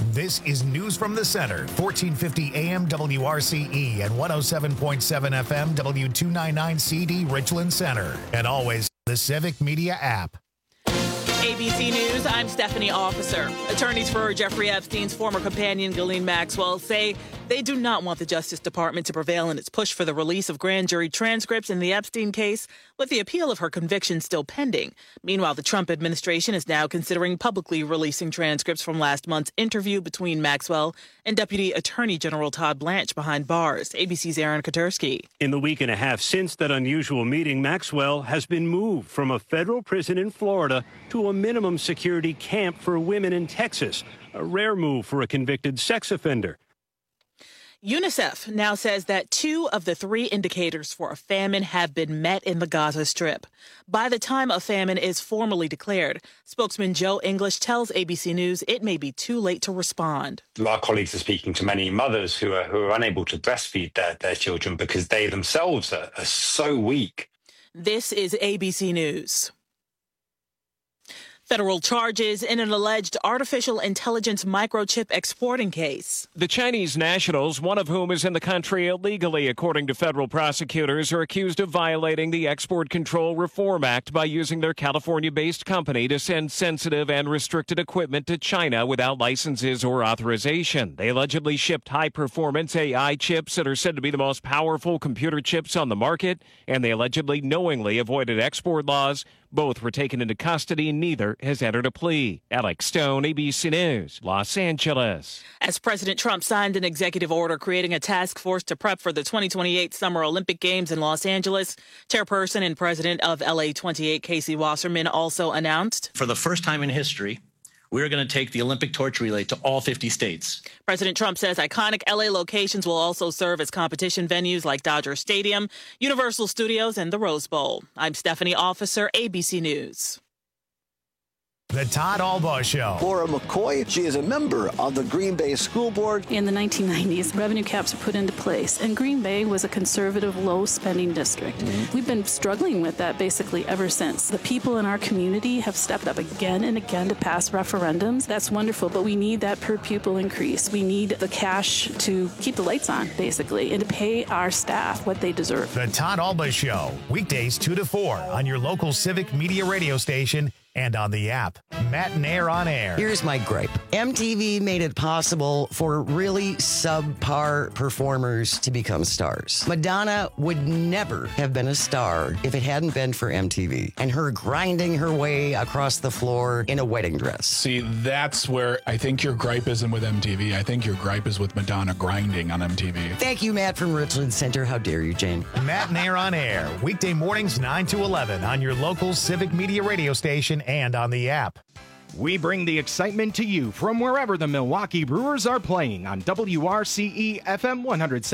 This is News from the Center, 1450 AM WRCE and 107.7 FM W299CD Richland Center. And always the Civic Media app. ABC News, I'm Stephanie Officer. Attorneys for Jeffrey Epstein's former companion, Ghislaine Maxwell, say they do not want the Justice Department to prevail in its push for the release of grand jury transcripts in the Epstein case, with the appeal of her conviction still pending. Meanwhile, the Trump administration is now considering publicly releasing transcripts from last month's interview between Maxwell and Deputy Attorney General Todd Blanche behind bars. ABC's Aaron Katersky. In the week and a half since that unusual meeting, Maxwell has been moved from a federal prison in Florida to a minimum security camp for women in Texas, a rare move for a convicted sex offender. UNICEF now says that 2 of the 3 indicators for a famine have been met in the Gaza Strip. By the time a famine is formally declared, spokesman Joe English tells ABC News it may be too late to respond. Our colleagues are speaking to many mothers who are unable to breastfeed their children because they themselves are so weak. This is ABC News. Federal charges in an alleged artificial intelligence microchip exporting case. The Chinese nationals, one of whom is in the country illegally, according to federal prosecutors, are accused of violating the Export Control Reform Act by using their California-based company to send sensitive and restricted equipment to China without licenses or authorization. They allegedly shipped high-performance AI chips that are said to be the most powerful computer chips on the market, and they allegedly knowingly avoided export laws. Both were taken into custody. Neither has entered a plea. Alex Stone, ABC News, Los Angeles. As President Trump signed an executive order creating a task force to prep for the 2028 Summer Olympic Games in Los Angeles, chairperson and president of LA28, Casey Wasserman, also announced, for the first time in history, we're going to take the Olympic torch relay to all 50 states. President Trump says iconic LA locations will also serve as competition venues like Dodger Stadium, Universal Studios, and the Rose Bowl. I'm Stephanie Officer, ABC News. The Todd Albaugh Show. Laura McCoy, she is a member of the Green Bay School Board. In the 1990s, revenue caps were put into place, and Green Bay was a conservative, low-spending district. We've been struggling with that basically ever since. The people in our community have stepped up again and again to pass referendums. That's wonderful, but we need that per-pupil increase. We need the cash to keep the lights on, basically, and to pay our staff what they deserve. The Todd Albaugh Show, weekdays 2 to 4 on your local Civic Media radio station and on the app. Matt and Air on Air. Here's my gripe. MTV made it possible for really subpar performers to become stars. Madonna would never have been a star if it hadn't been for MTV and her grinding her way across the floor in a wedding dress. See, that's where I think your gripe isn't with MTV. I think your gripe is with Madonna grinding on MTV. Thank you, Matt from Richland Center. How dare you, Jane? Matt and Air on Air, weekday mornings 9 to 11 on your local Civic Media radio station and on the app. We bring the excitement to you from wherever the Milwaukee Brewers are playing on WRCE FM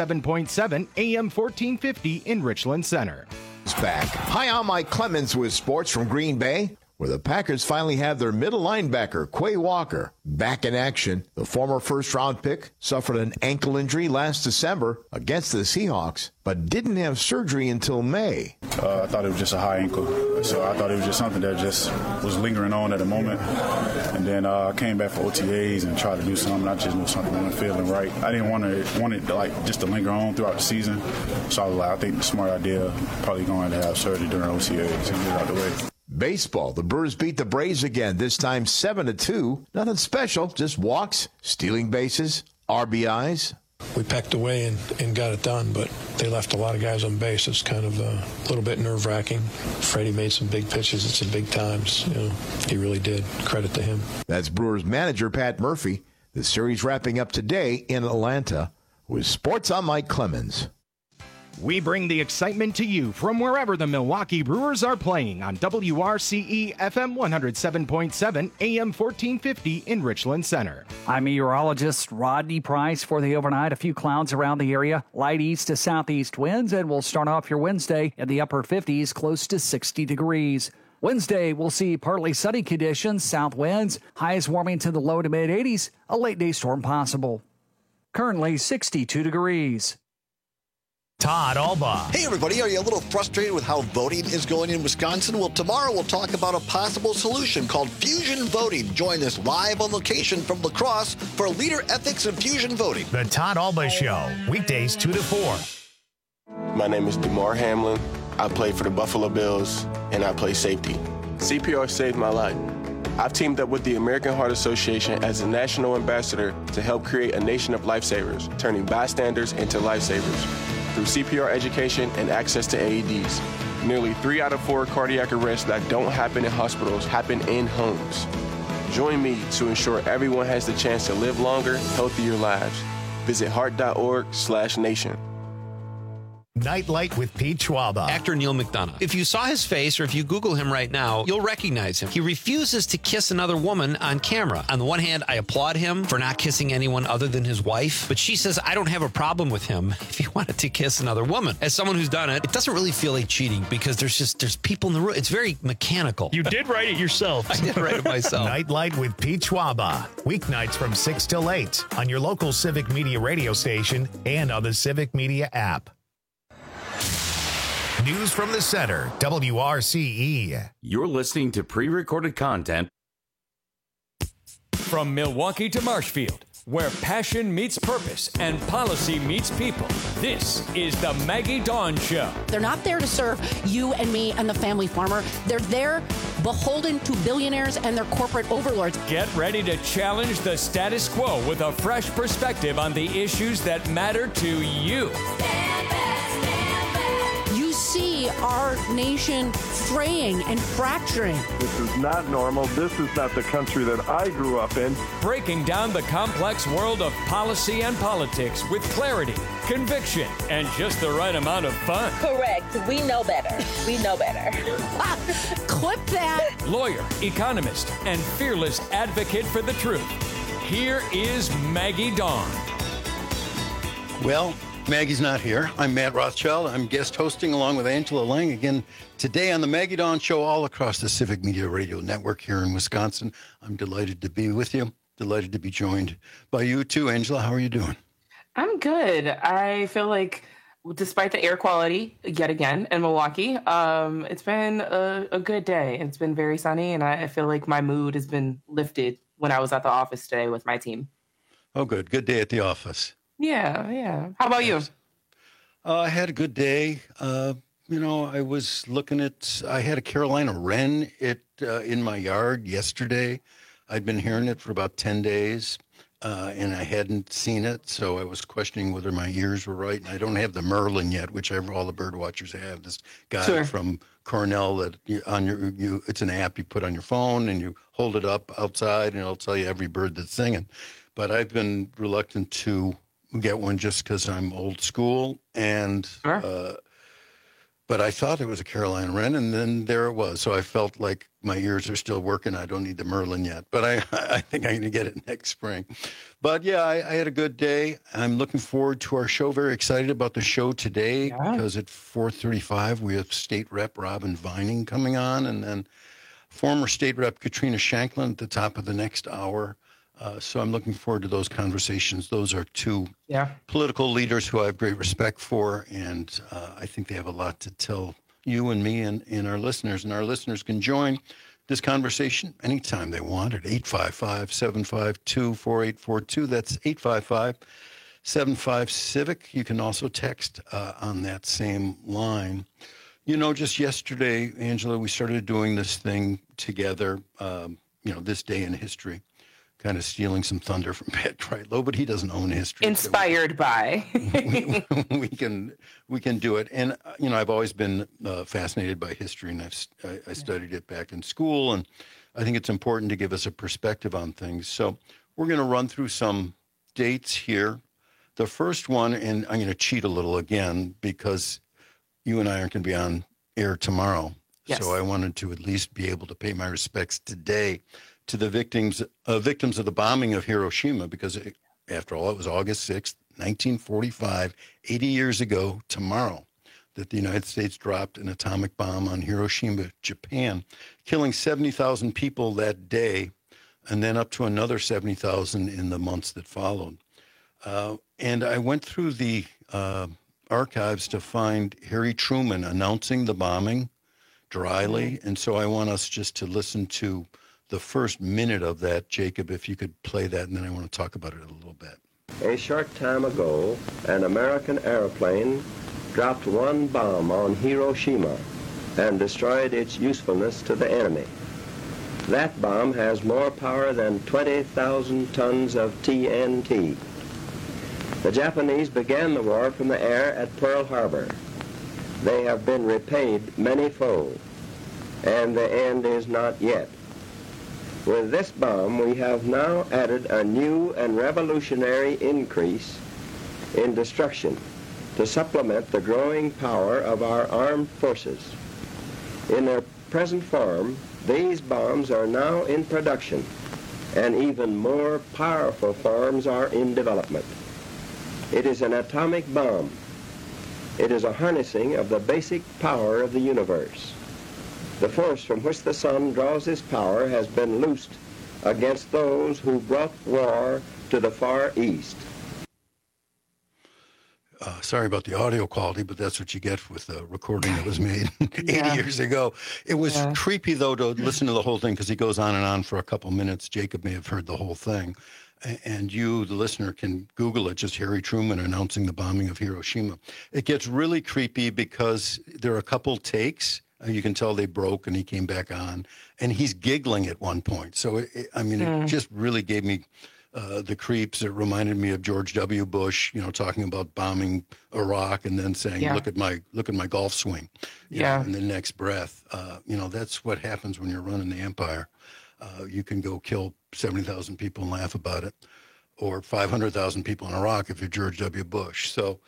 107.7 AM 1450 in Richland Center. It's back. Hi, I'm Mike Clemens with sports from Green Bay, where the Packers finally have their middle linebacker, Quay Walker, back in action. The former first-round pick suffered an ankle injury last December against the Seahawks, but didn't have surgery until May. I thought it was just a high ankle, so I thought it was just something that just was lingering on at the moment. And then I came back for OTAs and tried to do something. I just knew something wasn't feeling right. I didn't want it like just to linger on throughout the season, so I was like, I think the smart idea probably going to have surgery during OTAs and get it out of the way. Baseball, the Brewers beat the Braves again, this time 7-2. Nothing special, just walks, stealing bases, RBIs. We pecked away and got it done, but they left a lot of guys on base. It's kind of a little bit nerve-wracking. Freddie made some big pitches at some big times. He really did. Credit to him. That's Brewers manager Pat Murphy. The series wrapping up today in Atlanta. With Sports, I'm Mike Clemens. We bring the excitement to you from wherever the Milwaukee Brewers are playing on WRCE FM 107.7 AM 1450 in Richland Center. I'm meteorologist Rodney Price for the overnight. A few clouds around the area, light east to southeast winds, and we'll start off your Wednesday in the upper 50s, close to 60 degrees. Wednesday, we'll see partly sunny conditions, south winds, highs warming to the low to mid 80s, a late day storm possible. Currently 62 degrees. Todd Alba. Hey, everybody. Are you a little frustrated with how voting is going in Wisconsin? Well, tomorrow we'll talk about a possible solution called fusion voting. Join us live on location from La Crosse for Leader Ethics and Fusion Voting. The Todd Alba Show, weekdays 2 to 4. My name is DeMar Hamlin. I play for the Buffalo Bills, and I play safety. CPR saved my life. I've teamed up with the American Heart Association as a national ambassador to help create a nation of lifesavers, turning bystanders into lifesavers. Through CPR education and access to AEDs. Nearly 3 out of 4 cardiac arrests that don't happen in hospitals happen in homes. Join me to ensure everyone has the chance to live longer, healthier lives. Visit heart.org/nation. Nightlight with Pete Schwaba. Actor Neil McDonough. If you saw his face or if you Google him right now, you'll recognize him. He refuses to kiss another woman on camera. On the one hand, I applaud him for not kissing anyone other than his wife, but she says I don't have a problem with him if he wanted to kiss another woman. As someone who's done it, it doesn't really feel like cheating because there's people in the room. It's very mechanical. You did write it yourself. I did write it myself. Nightlight with Pete Schwaba. Weeknights from 6 till 8 on your local Civic Media radio station and on the Civic Media app. News from the center, WRCE. You're listening to pre-recorded content. From Milwaukee to Marshfield, where passion meets purpose and policy meets people, this is the Maggie Dawn Show. They're not there to serve you and me and the family farmer. They're there beholden to billionaires and their corporate overlords. Get ready to challenge the status quo with a fresh perspective on the issues that matter to you. See our nation fraying and fracturing. This is not normal. This is not the country that I grew up in. Breaking down the complex world of policy and politics with clarity, conviction, and just the right amount of fun. Correct. We know better. We know better. Clip that. Lawyer, economist, and fearless advocate for the truth. Here is Maggie Dawn. Well, Maggie's not here. I'm Matt Rothschild. I'm guest hosting along with Angela Lang again today on the Maggie Dawn Show all across the Civic Media Radio Network here in Wisconsin. I'm delighted to be with you. Delighted to be joined by you too. Angela, how are you doing? I'm good. I feel like despite the air quality yet again in Milwaukee, it's been a good day. It's been very sunny and I feel like my mood has been lifted when I was at the office today with my team. Oh, good. Good day at the office. Yeah. How about you? I had a good day. I was looking at, I had a Carolina wren in my yard yesterday. I'd been hearing it for about 10 days, and I hadn't seen it, so I was questioning whether my ears were right. And I don't have the Merlin yet, which all the bird watchers have. This guy from Cornell that it's an app you put on your phone, and you hold it up outside, and it'll tell you every bird that's singing. But I've been reluctant to get one just because I'm old school, and but I thought it was a Carolina wren, and then there it was. So I felt like my ears are still working. I don't need the Merlin yet, but I think I'm going to get it next spring. But yeah, I had a good day. I'm looking forward to our show. Very excited about the show today because at 4:35 we have State Rep Robin Vining coming on, and then former State Rep Katrina Shanklin at the top of the next hour. So I'm looking forward to those conversations. Those are two political leaders who I have great respect for, and I think they have a lot to tell you and me and our listeners. And our listeners can join this conversation anytime they want at 855-752-4842. That's 855-75-CIVIC. You can also text on that same line. Just yesterday, Angela, we started doing this thing together, this day in history. Kind of stealing some thunder from Pat Kreitlow, but he doesn't own history. Inspired by. we can do it. And, I've always been fascinated by history, and I studied it back in school, and I think it's important to give us a perspective on things. So we're going to run through some dates here. The first one, and I'm going to cheat a little again because you and I aren't going to be on air tomorrow. Yes. So I wanted to at least be able to pay my respects today to the victims of the bombing of Hiroshima, because after all, it was August 6th, 1945, 80 years ago tomorrow, that the United States dropped an atomic bomb on Hiroshima, Japan, killing 70,000 people that day, and then up to another 70,000 in the months that followed. And I went through the archives to find Harry Truman announcing the bombing dryly. And so I want us just to listen to the first minute of that. Jacob, if you could play that, and then I want to talk about it a little bit. A short time ago, an American airplane dropped one bomb on Hiroshima and destroyed its usefulness to the enemy. That bomb has more power than 20,000 tons of TNT. The Japanese began the war from the air at Pearl Harbor. They have been repaid many-fold, and the end is not yet. With this bomb, we have now added a new and revolutionary increase in destruction to supplement the growing power of our armed forces. In their present form, these bombs are now in production, and even more powerful forms are in development. It is an atomic bomb. It is a harnessing of the basic power of the universe. The force from which the sun draws its power has been loosed against those who brought war to the Far East. Sorry about the audio quality, but that's what you get with the recording that was made 80 years ago. It was creepy, though, to listen to the whole thing because he goes on and on for a couple minutes. Jacob may have heard the whole thing. And you, the listener, can Google it, just Harry Truman announcing the bombing of Hiroshima. It gets really creepy because there are a couple takes. You can tell they broke and he came back on. And he's giggling at one point. So, it just really gave me the creeps. It reminded me of George W. Bush, talking about bombing Iraq and then saying, look at my golf swing. You know, in the next breath. That's what happens when you're running the empire. You can go kill 70,000 people and laugh about it, or 500,000 people in Iraq if you're George W. Bush. So,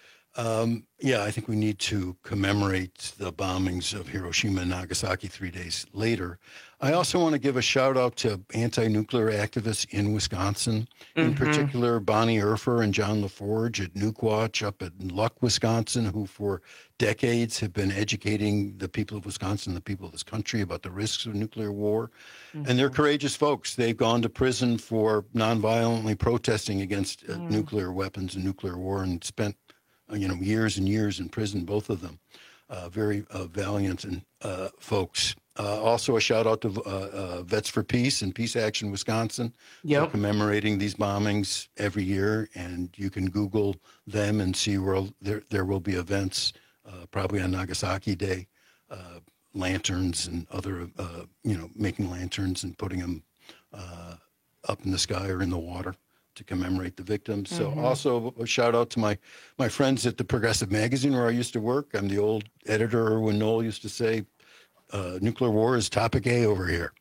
I think we need to commemorate the bombings of Hiroshima and Nagasaki 3 days later. I also want to give a shout out to anti-nuclear activists in Wisconsin, in particular Bonnie Erfer and John LaForge at Nukewatch up at Luck, Wisconsin, who for decades have been educating the people of Wisconsin, the people of this country, about the risks of nuclear war. And they're courageous folks. They've gone to prison for nonviolently protesting against nuclear weapons and nuclear war and spent years and years in prison, both of them. Very valiant and folks. Also a shout out to Vets for Peace and Peace Action Wisconsin for commemorating these bombings every year. And you can Google them and see where there will be events, probably on Nagasaki Day, lanterns and other, making lanterns and putting them up in the sky or in the water to commemorate the victims. So also a shout out to my friends at the Progressive Magazine where I used to work. I'm the old editor. Erwin Knoll used to say, nuclear war is topic A over here.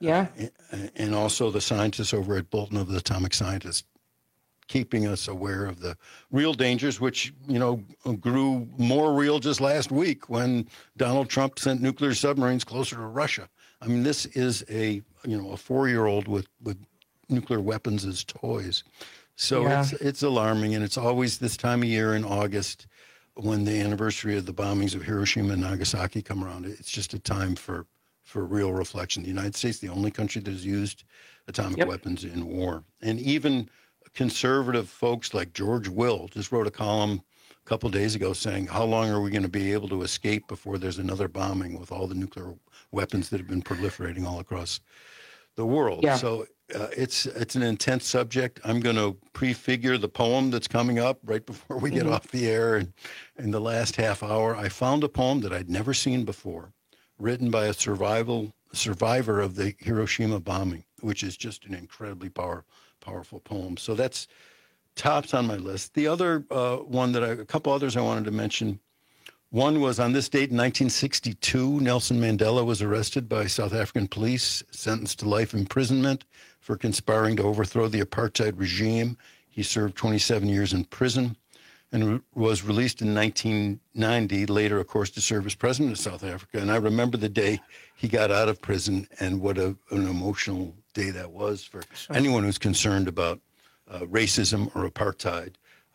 And also the scientists over at Bolton of the Atomic Scientists, keeping us aware of the real dangers, which, grew more real just last week when Donald Trump sent nuclear submarines closer to Russia. I mean, this is a 4-year-old with nuclear weapons as toys. So it's alarming, and it's always this time of year in August when the anniversary of the bombings of Hiroshima and Nagasaki come around. It's just a time for real reflection. The United States, the only country that has used atomic weapons in war. And even conservative folks like George Will just wrote a column a couple days ago saying, how long are we going to be able to escape before there's another bombing with all the nuclear weapons that have been proliferating all across the world? So it's an intense subject. I'm going to prefigure the poem that's coming up right before we get off the air. And in the last half hour, I found a poem that I'd never seen before, written by a survivor of the Hiroshima bombing, which is just an incredibly powerful poem. So that's tops on my list. The other one a couple others I wanted to mention. One was on this date in 1962, Nelson Mandela was arrested by South African police, sentenced to life imprisonment for conspiring to overthrow the apartheid regime. He served 27 years in prison and was released in 1990, later, of course, to serve as president of South Africa. And I remember the day he got out of prison and what an emotional day that was for anyone who's concerned about racism or apartheid.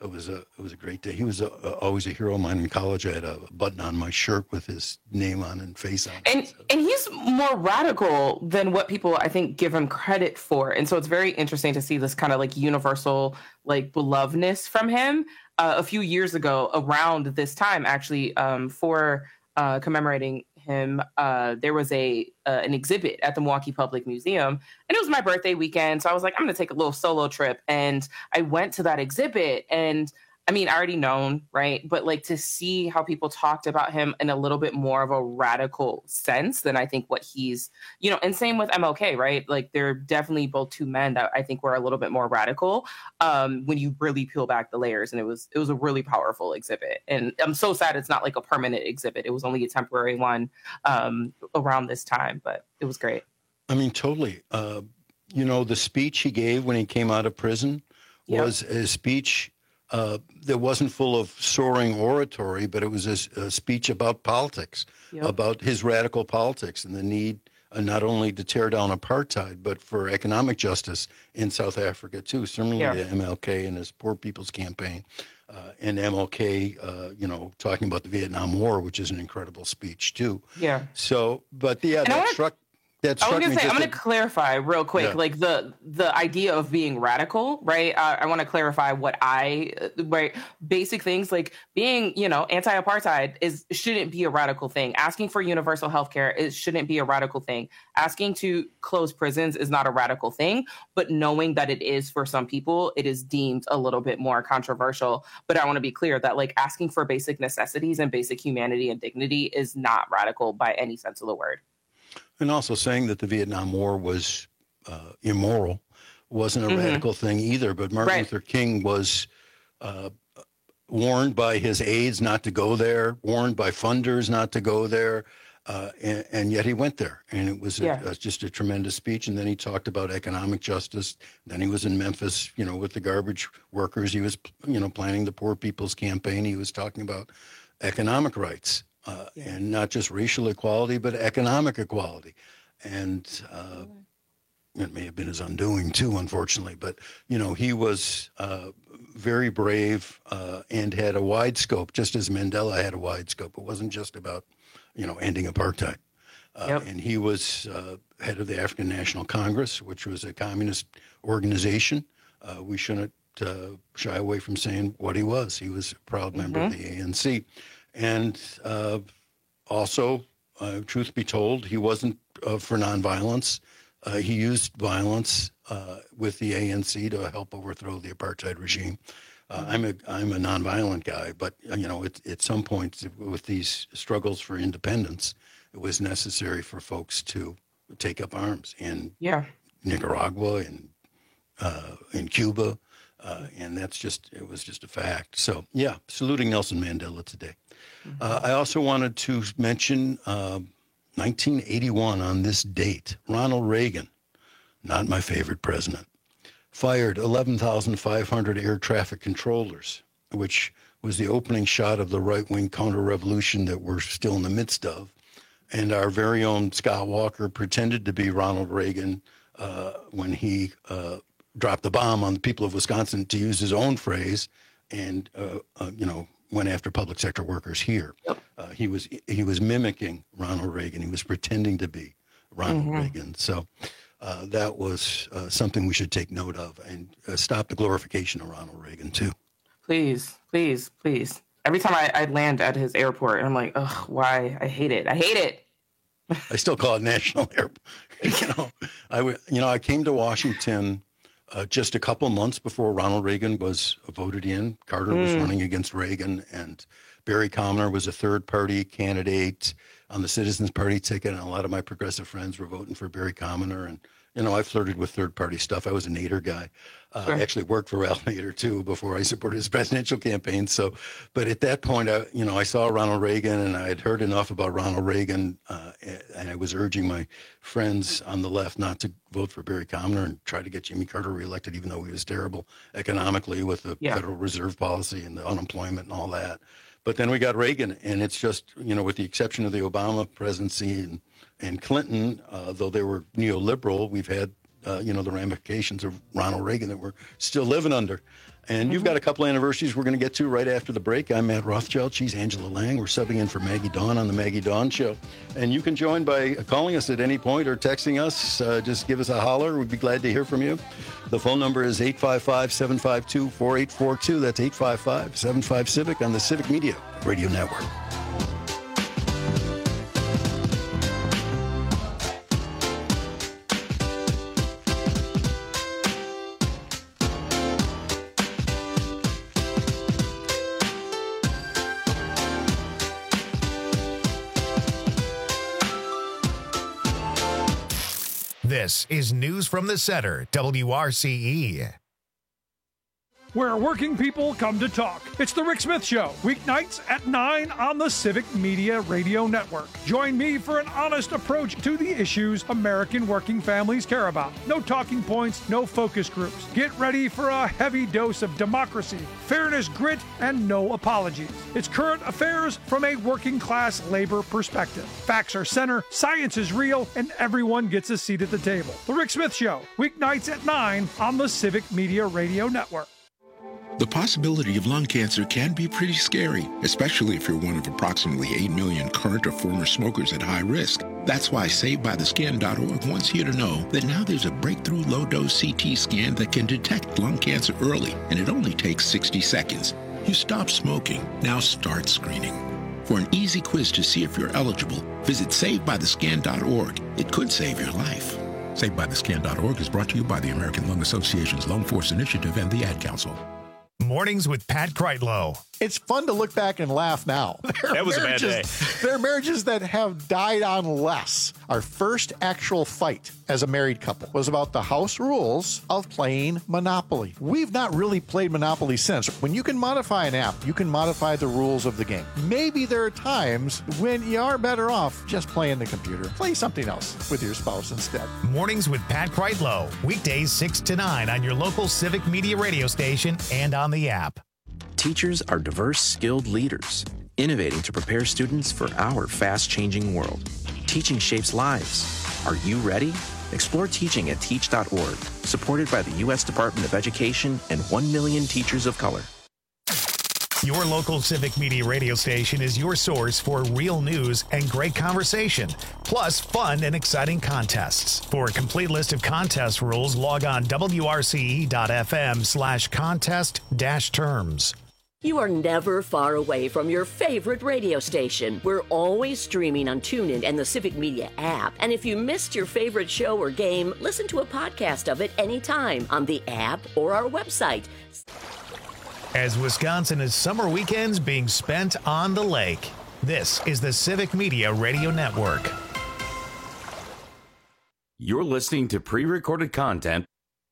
It was a great day. He was always a hero of mine in college. I had a button on my shirt with his name on and face on it. And he's more radical than what people, I think, give him credit for. And so it's very interesting to see this kind of like universal like belovedness from him. A few years ago, around this time, actually, for commemorating him, there was an exhibit at the Milwaukee Public Museum, and it was my birthday weekend. So I was like, I'm going to take a little solo trip. And I went to that exhibit, and I mean, I already known, right? But like to see how people talked about him in a little bit more of a radical sense than I think what he's, and same with MLK, right? Like they're definitely both two men that I think were a little bit more radical when you really peel back the layers. And it was a really powerful exhibit. And I'm so sad it's not like a permanent exhibit. It was only a temporary one around this time, but it was great. I mean, totally. The speech he gave when he came out of prison was a speech that wasn't full of soaring oratory, but it was a speech about politics, about his radical politics and the need not only to tear down apartheid, but for economic justice in South Africa, too. Similarly to MLK and his Poor People's Campaign. And MLK, talking about the Vietnam War, which is an incredible speech, too. Yeah. So, but yeah, that struck me. I'm going to clarify real quick, like the idea of being radical, right? I want to clarify basic things like being, anti-apartheid shouldn't be a radical thing. Asking for universal healthcare shouldn't be a radical thing. Asking to close prisons is not a radical thing, but knowing that it is for some people, it is deemed a little bit more controversial. But I want to be clear that like asking for basic necessities and basic humanity and dignity is not radical by any sense of the word. And also saying that the Vietnam War was immoral wasn't a radical thing either. But Martin Luther King was warned by his aides not to go there, warned by funders not to go there, and yet he went there. And it was just a tremendous speech. And then he talked about economic justice. Then he was in Memphis, with the garbage workers. He was, planning the Poor People's Campaign. He was talking about economic rights. And not just racial equality, but economic equality. And it may have been his undoing, too, unfortunately. But, he was very brave and had a wide scope, just as Mandela had a wide scope. It wasn't just about, ending apartheid. And he was head of the African National Congress, which was a communist organization. We shouldn't shy away from saying what he was. He was a proud member of the ANC. And also, truth be told, he wasn't for nonviolence. He used violence with the ANC to help overthrow the apartheid regime. I'm a nonviolent guy, but at some point with these struggles for independence, it was necessary for folks to take up arms in Nicaragua and in Cuba. And it was just a fact. So, saluting Nelson Mandela today. I also wanted to mention 1981 on this date. Ronald Reagan, not my favorite president, fired 11,500 air traffic controllers, which was the opening shot of the right-wing counter-revolution that we're still in the midst of. And our very own Scott Walker pretended to be Ronald Reagan when he dropped the bomb on the people of Wisconsin, to use his own phrase, and went after public sector workers here. He was mimicking Ronald Reagan. He was pretending to be Ronald Reagan. So that was something we should take note of, and stop the glorification of Ronald Reagan too. Please, please, please. Every time I land at his airport, I'm like, ugh, why? I hate it. I hate it. I still call it National Airport. I came to Washington just a couple months before Ronald Reagan was voted in. Carter was running against Reagan, and Barry Commoner was a third-party candidate on the Citizens Party ticket, and a lot of my progressive friends were voting for Barry Commoner. And, I flirted with third-party stuff. I was a Nader guy. I actually worked for Ralph Nader, too, before I supported his presidential campaign. So, but at that point, I saw Ronald Reagan, and I had heard enough about Ronald Reagan, and I was urging my friends on the left not to vote for Barry Commoner and try to get Jimmy Carter reelected, even though he was terrible economically with the Federal Reserve policy and the unemployment and all that. But then we got Reagan, and it's just, with the exception of the Obama presidency and Clinton, though they were neoliberal, we've had the ramifications of Ronald Reagan that we're still living under. And you've got a couple of anniversaries we're going to get to right after the break. I'm Matt Rothschild. She's Angela Lang. We're subbing in for Maggie Dawn on the Maggie Dawn Show. And you can join by calling us at any point or texting us. Just give us a holler. We'd be glad to hear from you. The phone number is 855-752-4842. That's 855-75-CIVIC on the Civic Media Radio Network. This is News from the Center, WRCE. Where working people come to talk. It's the Rick Smith Show, weeknights at 9 on the Civic Media Radio Network. Join me for an honest approach to the issues American working families care about. No talking points, no focus groups. Get ready for a heavy dose of democracy, fairness, grit, and no apologies. It's current affairs from a working class labor perspective. Facts are center, science is real, and everyone gets a seat at the table. The Rick Smith Show, weeknights at 9 on the Civic Media Radio Network. The possibility of lung cancer can be pretty scary, especially if you're one of approximately 8 million current or former smokers at high risk. That's why SaveByTheScan.org wants you to know that now there's a breakthrough low-dose CT scan that can detect lung cancer early, and it only takes 60 seconds. You stop smoking, now start screening. For an easy quiz to see if you're eligible, visit SaveByTheScan.org. It could save your life. SaveByTheScan.org is brought to you by the American Lung Association's Lung Force Initiative and the Ad Council. Mornings with Pat Kreitlow. It's fun to look back and laugh now. That was a bad day. There are marriages that have died on less. Our first actual fight as a married couple was about the house rules of playing Monopoly. We've not really played Monopoly since. When you can modify an app, you can modify the rules of the game. Maybe there are times when you are better off just playing the computer. Play something else with your spouse instead. Mornings with Pat Kreitlow. Weekdays 6 to 9 on your local Civic Media radio station and on the app. Teachers are diverse, skilled leaders, innovating to prepare students for our fast-changing world. Teaching shapes lives. Are you ready? Explore teaching at teach.org, supported by the U.S. Department of Education and 1 million teachers of color. Your local Civic Media radio station is your source for real news and great conversation, plus fun and exciting contests. For a complete list of contest rules, log on wrce.fm/contest-terms. You are never far away from your favorite radio station. We're always streaming on TuneIn and the Civic Media app. And if you missed your favorite show or game, listen to a podcast of it anytime on the app or our website. As Wisconsin is summer weekends being spent on the lake, this is the Civic Media Radio Network. You're listening to pre-recorded content.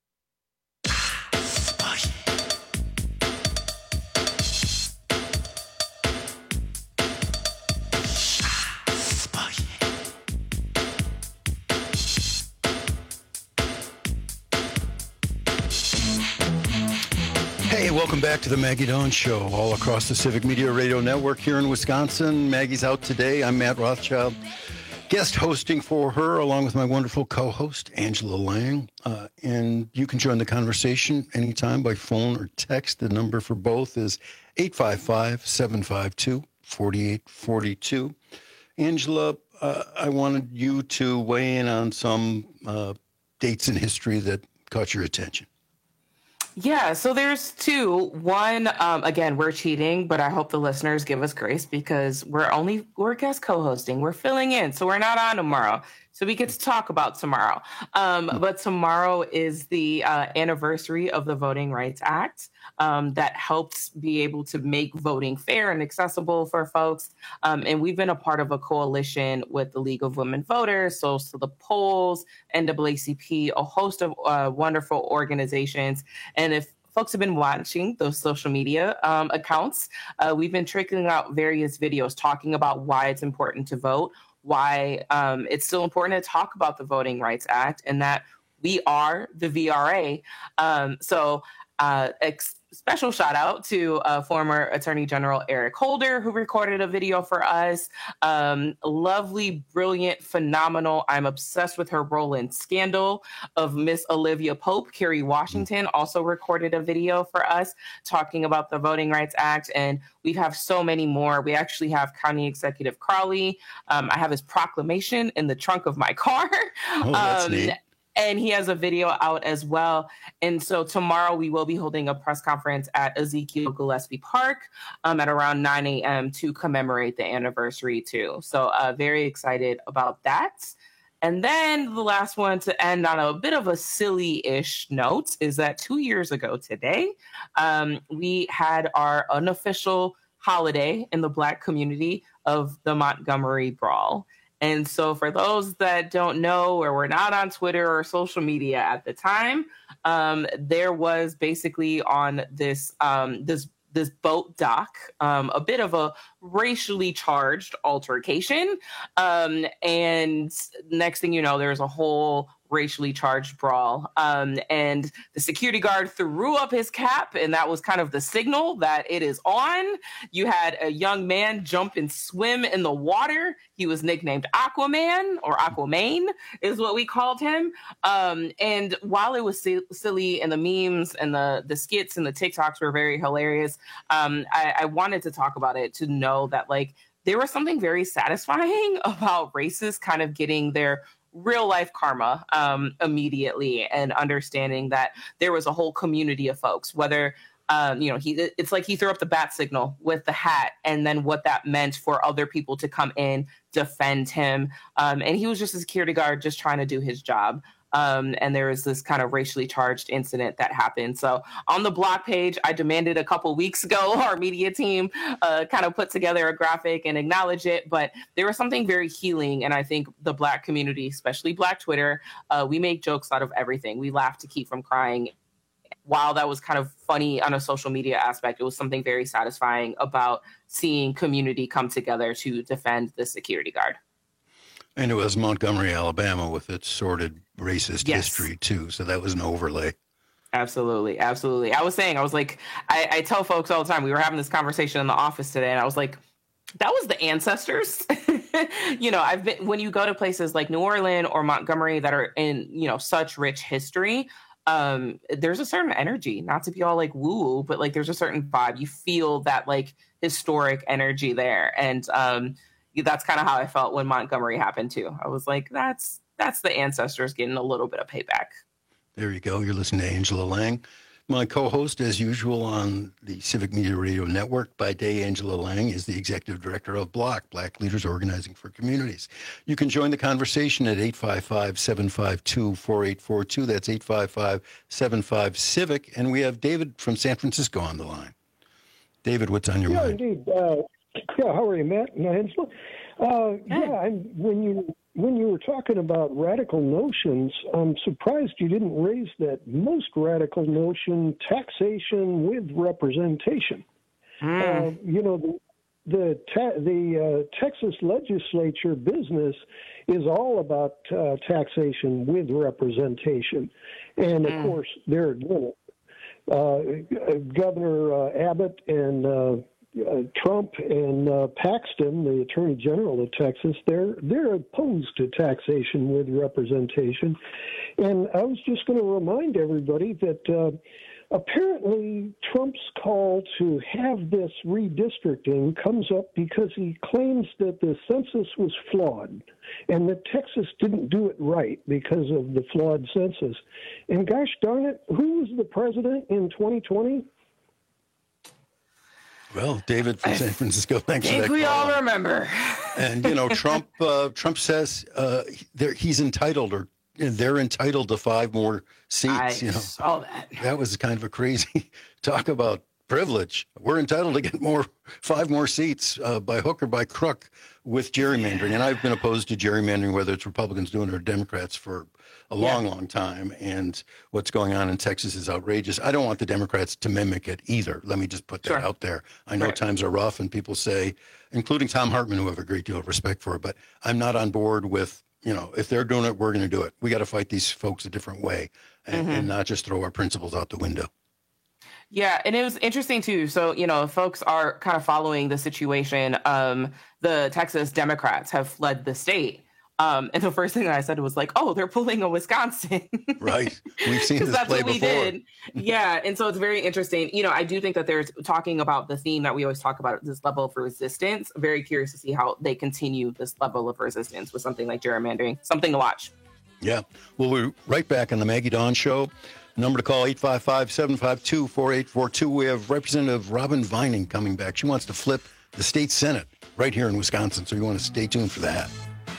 Hey, welcome back to the Maggie Dawn Show, all across the Civic Media Radio Network here in Wisconsin. Maggie's out today. I'm Matt Rothschild, guest hosting for her, along with my wonderful co-host, Angela Lang. And you can join the conversation anytime by phone or text. The number for both is 855-752-4842. Angela, I wanted you to weigh in on some dates in history that caught your attention. Yeah, so there's two. One, again, we're cheating, but I hope the listeners give us grace because we're guest co-hosting. We're filling in, so we're not on tomorrow. So we get to talk about tomorrow. But tomorrow is the anniversary of the Voting Rights Act that helps be able to make voting fair and accessible for folks. And we've been a part of a coalition with the League of Women Voters, so the polls, NAACP, a host of wonderful organizations. And if folks have been watching those social media accounts, we've been trickling out various videos talking about why it's important to vote, why it's still important to talk about the Voting Rights Act, and that we are the VRA. So Special shout out to former Attorney General Eric Holder, who recorded a video for us. Lovely, brilliant, phenomenal. I'm obsessed with her role in Scandal of Miss Olivia Pope. Kerry Washington also recorded a video for us talking about the Voting Rights Act. And we have so many more. We actually have County Executive Crowley. I have his proclamation in the trunk of my car. Oh, that's neat. And he has a video out as well. And so tomorrow we will be holding a press conference at Ezekiel Gillespie Park at around 9 a.m. to commemorate the anniversary too. So very excited about that. And then the last one to end on a bit of a silly-ish note is that 2 years ago today, we had our unofficial holiday in the Black community of the Montgomery Brawl. And so for those that don't know or were not on Twitter or social media at the time, there was basically on this this boat dock a bit of a racially charged altercation. And next thing you know, there's a whole racially charged brawl. And the security guard threw up his cap, and that was kind of the signal that it is on. You had a young man jump and swim in the water. He was nicknamed Aquaman, or Aquaman is what we called him. And while it was silly and the memes and the skits and the TikToks were very hilarious, I wanted to talk about it to know that like there was something very satisfying about racists kind of getting their real life karma immediately, and understanding that there was a whole community of folks, whether it's like he threw up the bat signal with the hat, and then what that meant for other people to come in, defend him, and he was just a security guard just trying to do his job. And there was this kind of racially charged incident that happened. So on the block page, I demanded a couple weeks ago, our media team kind of put together a graphic and acknowledge it. But there was something very healing. And I think the Black community, especially Black Twitter, we make jokes out of everything. We laugh to keep from crying. While that was kind of funny on a social media aspect, it was something very satisfying about seeing community come together to defend the security guard. And it was Montgomery, Alabama, with its sordid racist history, too. So that was an overlay. Absolutely. Absolutely. I was like, I tell folks all the time, we were having this conversation in the office today, and I was like, that was the ancestors. When you go to places like New Orleans or Montgomery that are in, such rich history, there's a certain energy, not to be all like woo, but like there's a certain vibe. You feel that like historic energy there. And, that's kind of how I felt when Montgomery happened too. I was like, that's the ancestors getting a little bit of payback. There you go. You're listening to Angela Lang, my co-host as usual on the Civic Media Radio Network. By day, Angela Lang is the executive director of BLOC, Black Leaders Organizing for Communities. You can join the conversation at 855-752-4842. That's 855-75-CIVIC. And we have David from San Francisco on the line. David, what's on your mind? Indeed. How are you, Matt and Angela? When you were talking about radical notions, I'm surprised you didn't raise that most radical notion, taxation with representation. The Texas legislature business is all about taxation with representation, and of course they're doing it. Governor Abbott and Trump and Paxton, the Attorney General of Texas, they're opposed to taxation with representation. And I was just going to remind everybody that apparently Trump's call to have this redistricting comes up because he claims that the census was flawed and that Texas didn't do it right because of the flawed census. And gosh darn it, who was the president in 2020? Well, David from San Francisco, thanks for that. I think we all remember. And, Trump says he's entitled, or they're entitled to 5 more seats. I saw that. That was kind of a crazy talk about privilege. We're entitled to get 5 more seats by hook or by crook with gerrymandering. And I've been opposed to gerrymandering, whether it's Republicans doing it or Democrats, for a long time. And what's going on in Texas is outrageous. I don't want the Democrats to mimic it either. Let me just put that out there. I know times are rough, and people say, including Tom Hartman, who I have a great deal of respect for, but I'm not on board with, if they're doing it, we're going to do it. We got to fight these folks a different way and not just throw our principles out the window. Yeah, and it was interesting, too. So, folks are kind of following the situation. The Texas Democrats have fled the state. And the first thing that I said was like, oh, they're pulling a Wisconsin. Right. We've seen this that's play what we before. did. Yeah. And so it's very interesting. I do think that there's talking about the theme that we always talk about, this level of resistance. Very curious to see how they continue this level of resistance with something like gerrymandering. Something to watch. Yeah. Well, we're right back on the Maggie Dawn Show. Number to call, 855-752-4842. We have Representative Robin Vining coming back. She wants to flip the state Senate right here in Wisconsin, so you want to stay tuned for that.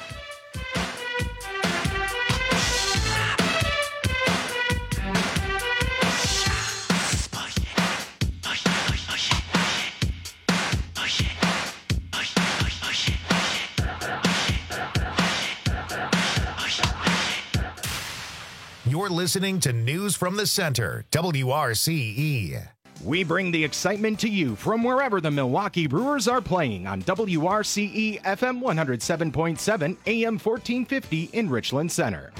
You're listening to News from the Center, WRCE. We bring the excitement to you from wherever the Milwaukee Brewers are playing on WRCE FM 107.7 AM 1450 in Richland Center.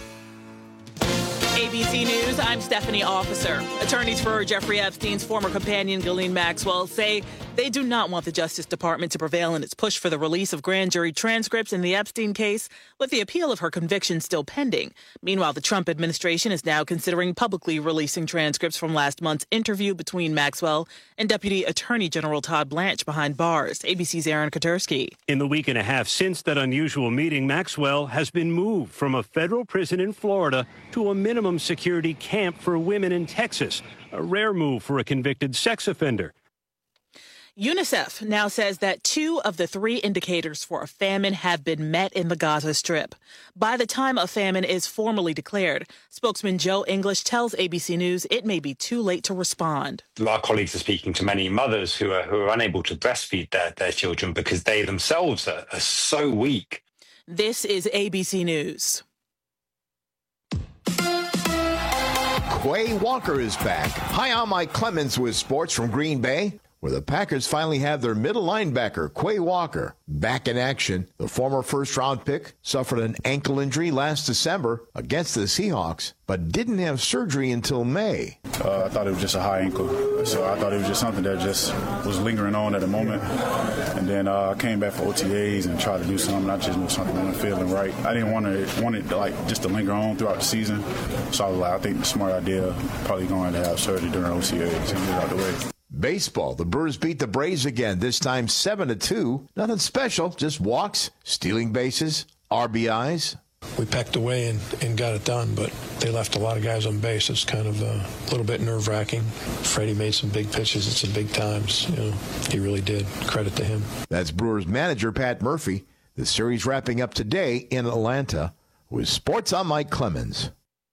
ABC News, I'm Stephanie Officer. Attorneys for Jeffrey Epstein's former companion, Ghislaine Maxwell, say they do not want the Justice Department to prevail in its push for the release of grand jury transcripts in the Epstein case, with the appeal of her conviction still pending. Meanwhile, the Trump administration is now considering publicly releasing transcripts from last month's interview between Maxwell and Deputy Attorney General Todd Blanche behind bars. ABC's Aaron Katersky. In the week and a half since that unusual meeting, Maxwell has been moved from a federal prison in Florida to a minimum security camp for women in Texas, a rare move for a convicted sex offender. UNICEF now says that 2 of the 3 indicators for a famine have been met in the Gaza Strip. By the time a famine is formally declared, spokesman Joe English tells ABC News it may be too late to respond. Our colleagues are speaking to many mothers who are unable to breastfeed their children because they themselves are so weak. This is ABC News. Quay Walker is back. Hi, I'm Mike Clemens with sports from Green Bay, where the Packers finally have their middle linebacker, Quay Walker, back in action. The former first-round pick suffered an ankle injury last December against the Seahawks, but didn't have surgery until May. I thought it was just a high ankle, so I thought it was just something that just was lingering on at the moment. And then I came back for OTAs and tried to do something. I just knew something wasn't feeling right. I didn't want it just to linger on throughout the season. So I was like, I think the smart idea probably going to have surgery during OTAs and get it out the way. Baseball, the Brewers beat the Braves again, this time 7-2. Nothing special, just walks, stealing bases, RBIs. We pecked away and got it done, but they left a lot of guys on base. It's kind of a little bit nerve-wracking. Freddie made some big pitches at some big times. He really did. Credit to him. That's Brewers manager Pat Murphy. The series wrapping up today in Atlanta. With sports, I'm Mike Clemens.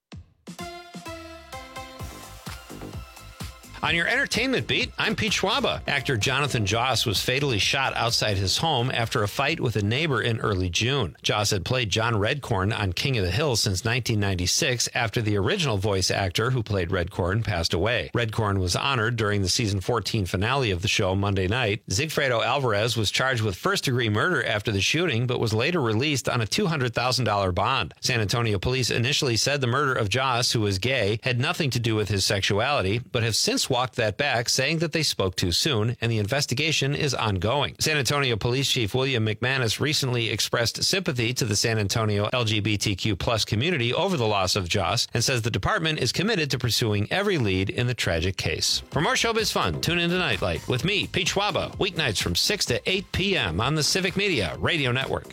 On your entertainment beat, I'm Pete Schwaba. Actor Jonathan Joss was fatally shot outside his home after a fight with a neighbor in early June. Joss had played John Redcorn on King of the Hill since 1996 after the original voice actor who played Redcorn passed away. Redcorn was honored during the season 14 finale of the show Monday night. Zigfredo Alvarez was charged with first-degree murder after the shooting, but was later released on a $200,000 bond. San Antonio police initially said the murder of Joss, who was gay, had nothing to do with his sexuality, but have since walked that back, saying that they spoke too soon, and the investigation is ongoing. San Antonio Police Chief William McManus recently expressed sympathy to the San Antonio LGBTQ+ community over the loss of Joss and says the department is committed to pursuing every lead in the tragic case. For more showbiz fun, tune into Nightlight with me, Pete Schwaba, weeknights from 6 to 8 p.m. on the Civic Media Radio Network.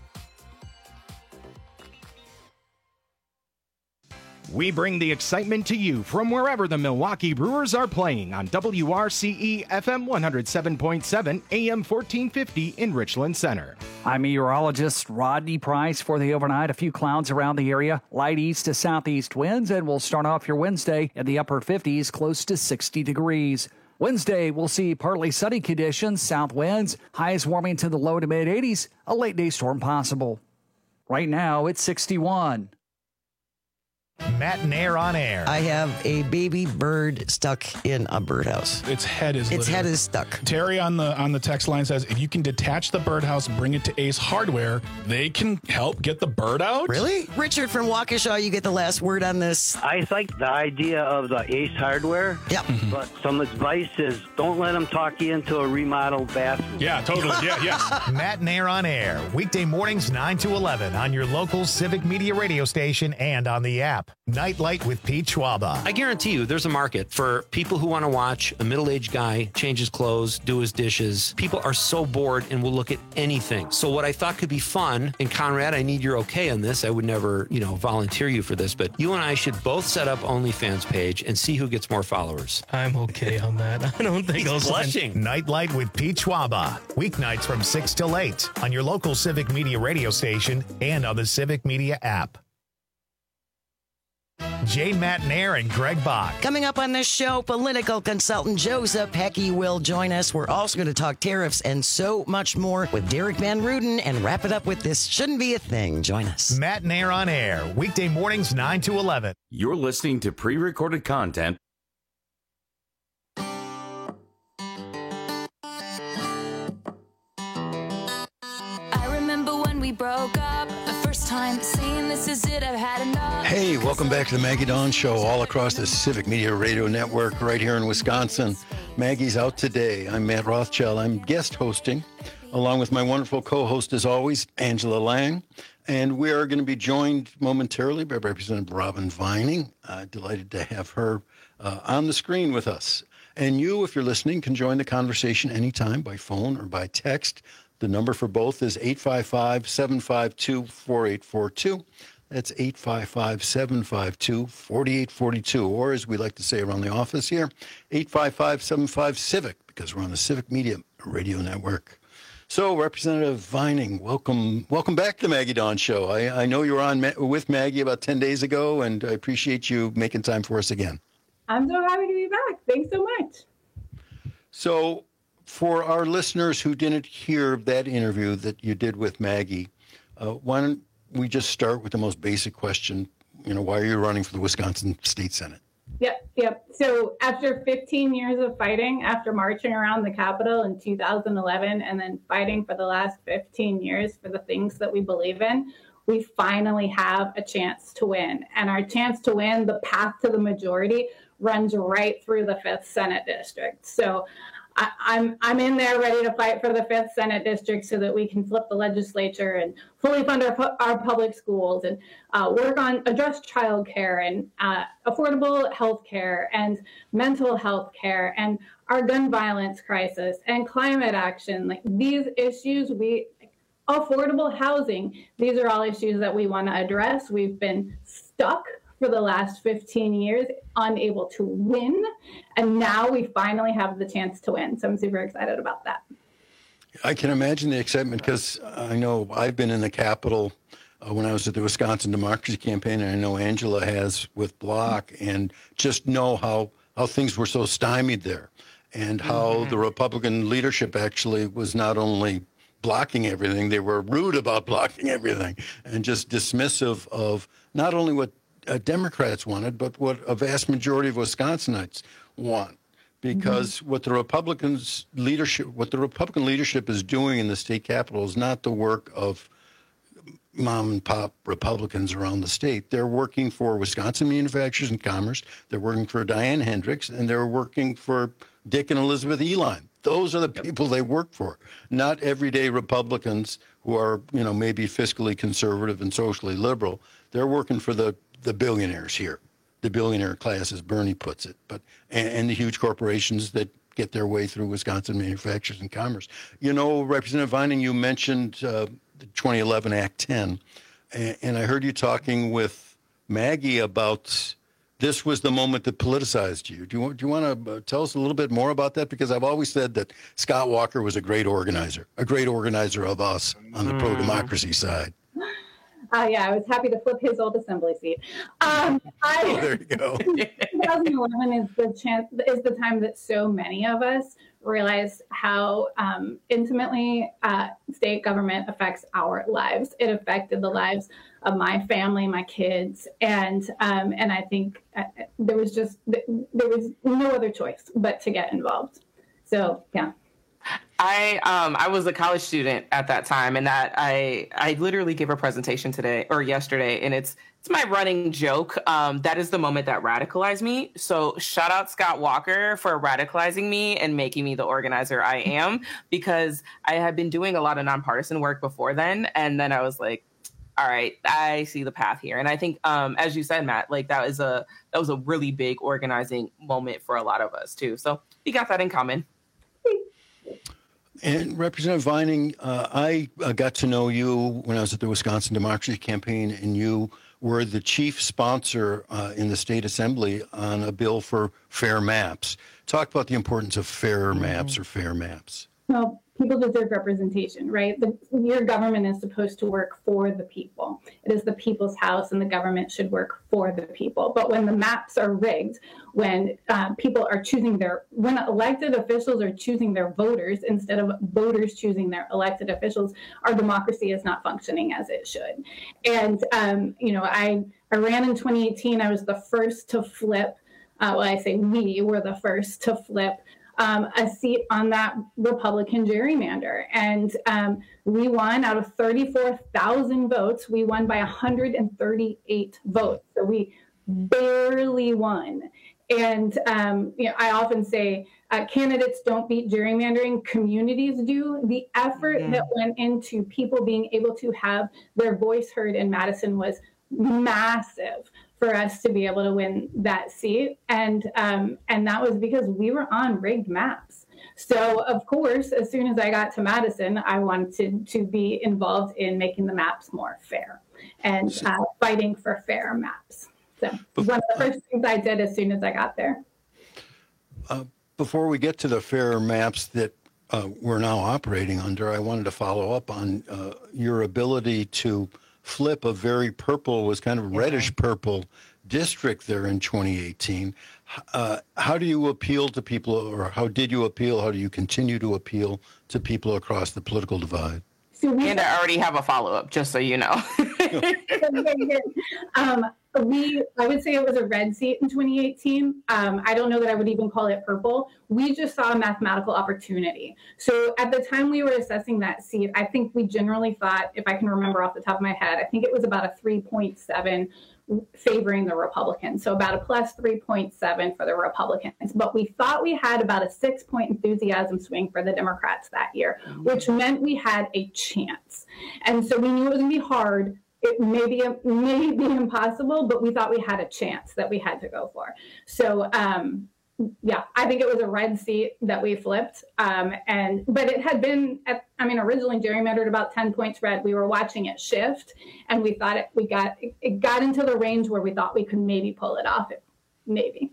We bring the excitement to you from wherever the Milwaukee Brewers are playing on WRCE FM 107.7 AM 1450 in Richland Center. I'm meteorologist Rodney Price for the overnight. A few clouds around the area, light east to southeast winds, and we'll start off your Wednesday in the upper 50s, close to 60 degrees. Wednesday, we'll see partly sunny conditions, south winds, highs warming to the low to mid 80s, a late day storm possible. Right now, it's 61. Matt and Air on Air. I have a baby bird stuck in a birdhouse. Its head is stuck. Terry on the text line says, if you can detach the birdhouse, bring it to Ace Hardware, they can help get the bird out. Really? Richard from Waukesha, you get the last word on this. I like the idea of the Ace Hardware. Yep. But some advice is don't let them talk you into a remodeled bathroom. Yeah, totally. Yeah, yes. Matt and Air on Air. Weekday mornings 9 to 11 on your local Civic Media radio station and on the app. Nightlight with Pete Schwaba. I guarantee you there's a market for people who want to watch a middle-aged guy change his clothes, do his dishes. People are so bored and will look at anything. So what I thought could be fun, and Conrad, I need your okay on this. I would never, volunteer you for this, but you and I should both set up OnlyFans page and see who gets more followers. I'm okay on that. I don't think I'll blushing. Nightlight with Pete Schwaba. Weeknights from 6 till 8 on your local Civic Media radio station and on the Civic Media app. Jane Matt and Air and Greg Bach. Coming up on this show, political consultant Joseph Hecky will join us. We're also going to talk tariffs and so much more with Derek Van Ruden and wrap it up with This Shouldn't Be a Thing. Join us. Matt and Air on Air. Weekday mornings 9 to 11. You're listening to pre-recorded content. I remember when we broke up the first time, saying this is it, I've had enough. Hey, welcome back to the Maggie Dawn Show, all across the Civic Media Radio Network right here in Wisconsin. Maggie's out today. I'm Matt Rothschild. I'm guest hosting, along with my wonderful co-host, as always, Angela Lang. And we are going to be joined momentarily by Representative Robin Vining. Delighted to have her on the screen with us. And you, if you're listening, can join the conversation anytime by phone or by text. The number for both is 855-752-4842. That's 855-752-4842. Or as we like to say around the office here, 855-75-CIVIC, because we're on the Civic Media Radio Network. So, Representative Vining, welcome back to the Maggie Dawn Show. I know you were on with Maggie about 10 days ago, and I appreciate you making time for us again. I'm so happy to be back. Thanks so much. So, for our listeners who didn't hear that interview that you did with Maggie, why don't we just start with the most basic question? Why are you running for the Wisconsin State Senate? Yep. So after 15 years of fighting, after marching around the Capitol in 2011, and then fighting for the last 15 years for the things that we believe in, we finally have a chance to win. And our chance to win, the path to the majority, runs right through the 5th Senate District. So I'm in there ready to fight for the 5th Senate District so that we can flip the legislature and fully fund our public schools and address child care and affordable health care and mental health care and our gun violence crisis and climate action. Like these issues, affordable housing, these are all issues that we want to address. We've been stuck for the last 15 years, unable to win. And now we finally have the chance to win. So I'm super excited about that. I can imagine the excitement because I know I've been in the Capitol when I was at the Wisconsin Democracy Campaign, and I know Angela has with Block, and just know how things were so stymied there and how the Republican leadership actually was not only blocking everything, they were rude about blocking everything and just dismissive of not only what Democrats wanted, but what a vast majority of Wisconsinites want. Because what the Republican leadership is doing in the state capitol is not the work of mom and pop Republicans around the state. They're working for Wisconsin Manufacturers and Commerce. They're working for Diane Hendricks, and they're working for Dick and Elizabeth Eline. Those are the people they work for, not everyday Republicans who are, maybe fiscally conservative and socially liberal. They're working for the billionaires here, the billionaire class, as Bernie puts it, and the huge corporations that get their way through Wisconsin Manufacturers and Commerce. Representative Vining, you mentioned the 2011 Act 10, and I heard you talking with Maggie about this was the moment that politicized you. Do you want to tell us a little bit more about that? Because I've always said that Scott Walker was a great organizer of us on the pro-democracy side. I was happy to flip his old assembly seat. There you go. 2011 is the time that so many of us realized how intimately state government affects our lives. It affected the lives of my family, my kids, and I think there was no other choice but to get involved. So yeah. I was a college student at that time, and that I literally gave a presentation yesterday, and it's my running joke. That is the moment that radicalized me. So shout out Scott Walker for radicalizing me and making me the organizer I am, because I had been doing a lot of nonpartisan work before then, and then I was like, all right, I see the path here. And I think, as you said, Matt, like that was a really big organizing moment for a lot of us too. So we got that in common. And Representative Vining, I got to know you when I was at the Wisconsin Democracy Campaign, and you were the chief sponsor in the state assembly on a bill for fair maps. Talk about the importance of fair maps or fair maps. Well, people deserve representation, right? Your government is supposed to work for the people. It is the people's house, and the government should work for the people. But when the maps are rigged, when people are when elected officials are choosing their voters instead of voters choosing their elected officials, our democracy is not functioning as it should. And, I ran in 2018. I was the first to flip. I say we were the first to flip a seat on that Republican gerrymander. And we won out of 34,000 votes. We won by 138 votes. So we barely won. And, I often say candidates don't beat gerrymandering, communities do. The effort that went into people being able to have their voice heard in Madison was massive for us to be able to win that seat. And that was because we were on rigged maps. So, of course, as soon as I got to Madison, I wanted to be involved in making the maps more fair and fighting for fair maps. So it was one of the first things I did as soon as I got there. Before we get to the fair maps that we're now operating under, I wanted to follow up on your ability to flip a very purple, was kind of reddish purple district there in 2018. How do you appeal to people, or how did you appeal? How do you continue to appeal to people across the political divide? And I already have a follow-up, just so you know. I would say it was a red seat in 2018. I don't know that I would even call it purple. We just saw a mathematical opportunity. So at the time we were assessing that seat, I think we generally thought, if I can remember off the top of my head, I think it was about a 3.7 favoring the Republicans. So about a plus 3.7 for the Republicans. But we thought we had about a 6-point enthusiasm swing for the Democrats that year, which meant we had a chance. And so we knew it was going to be hard. It may be impossible, but we thought we had a chance that we had to go for. So, I think it was a red seat that we flipped. But it had been, originally gerrymandered about 10 points red. We were watching it shift, and we thought it got into the range where we thought we could maybe pull it off. Maybe.